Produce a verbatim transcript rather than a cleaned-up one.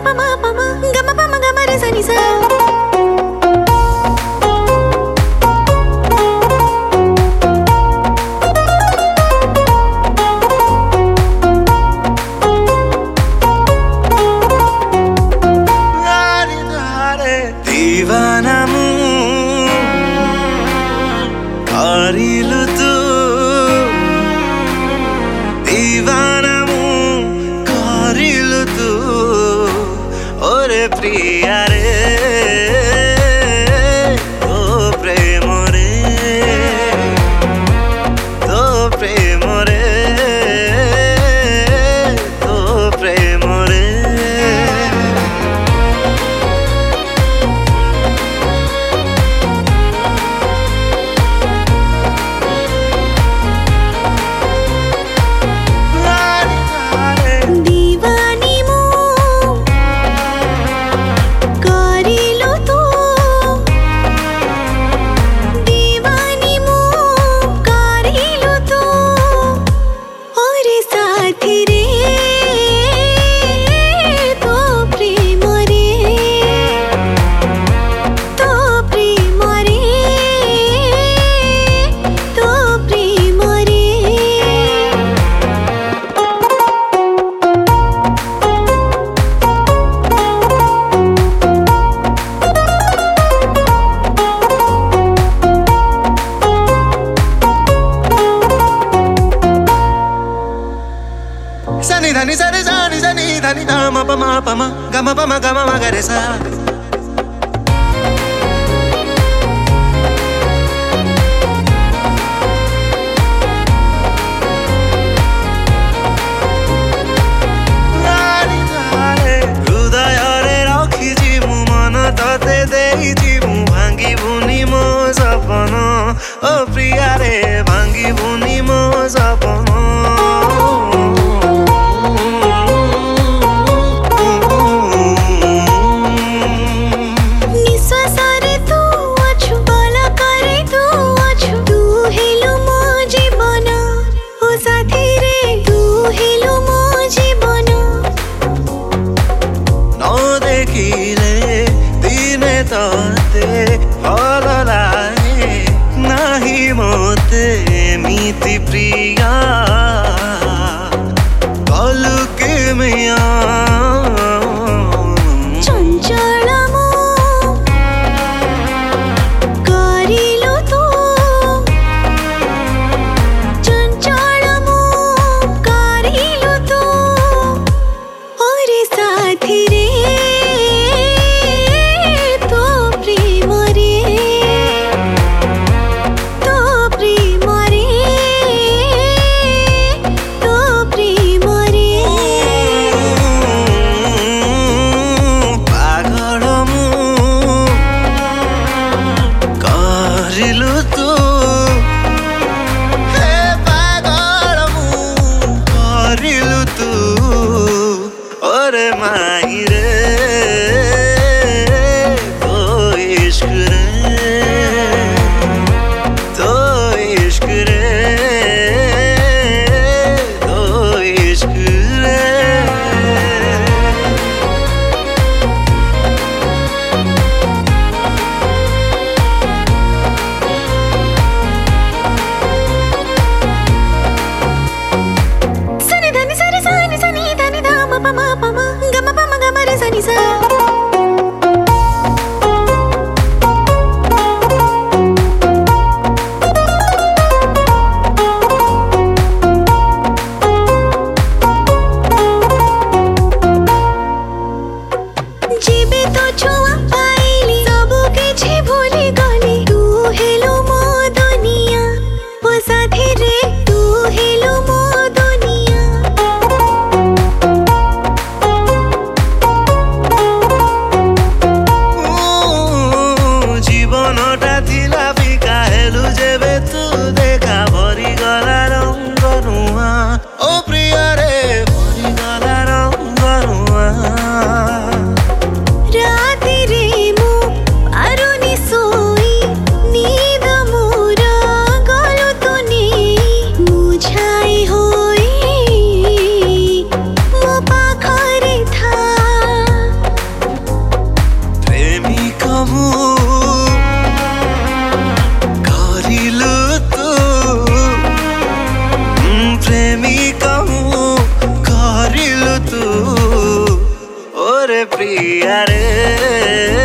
pa ma pa ma ga ma pa ma ga ma re sa ni sa. दीवाना मु करिलु तू दीवाना मु करिलु तू ओरे प्रिया रे तो प्रेम रे तो प्रेम रे तो प्रेम रे Sani dhani sani sani sani dhani dha ma pa ma pa ma ga ma pa ma ga ma ma ga re sa. हृदय रखी जीवु मन तते देइजिवु भांगी बुनी मो सपन ओ प्रिया रे भांगी बुनी मो सपन. दिने तते भल लागे नाही मते मीति प्रिया कलु के मिया चंचल मो करिलु तू चंचल मो करिलु तू ओरे साथी रे ओरे माही रे तो इश्क रे तो इश्क रे तो इश्क रे. Sani dhani sani sani sani dhani dha ma pa ma pa ma ga ma pa ma ga ma re sa ni sa. जीवे तो छुआ पाइली सबु किछि भूली गली तू हेलो मो दुनिया ओ साथी रे तू हेलो मो दुनिया. ପ୍ରିୟାରେ